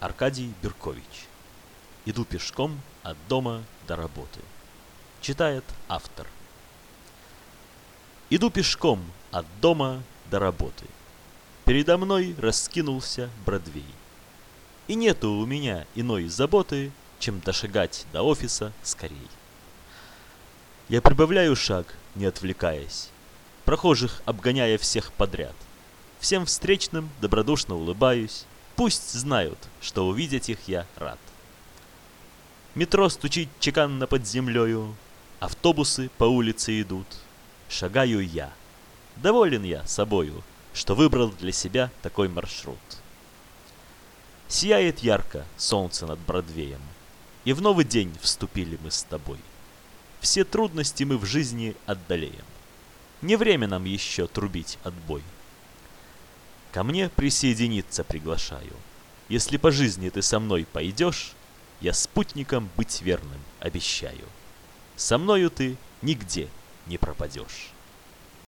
Аркадий Беркович. Иду пешком от дома до работы. Читает автор. Иду пешком от дома до работы. Передо мной раскинулся Бродвей. И нету у меня иной заботы, чем дошагать до офиса скорей. Я прибавляю шаг, не отвлекаясь, прохожих обгоняя всех подряд. Всем встречным добродушно улыбаюсь, пусть знают, что увидеть их я рад. Метро стучит чеканно под землею, автобусы по улице идут. Шагаю я. Доволен я собою, что выбрал для себя такой маршрут. Сияет ярко солнце над Бродвеем, и в новый день вступили мы с тобой. Все трудности мы в жизни отдалеем. Не время нам еще трубить отбой. Ко мне присоединиться приглашаю. Если по жизни ты со мной пойдешь, я спутником быть верным обещаю. Со мною ты нигде не пропадешь.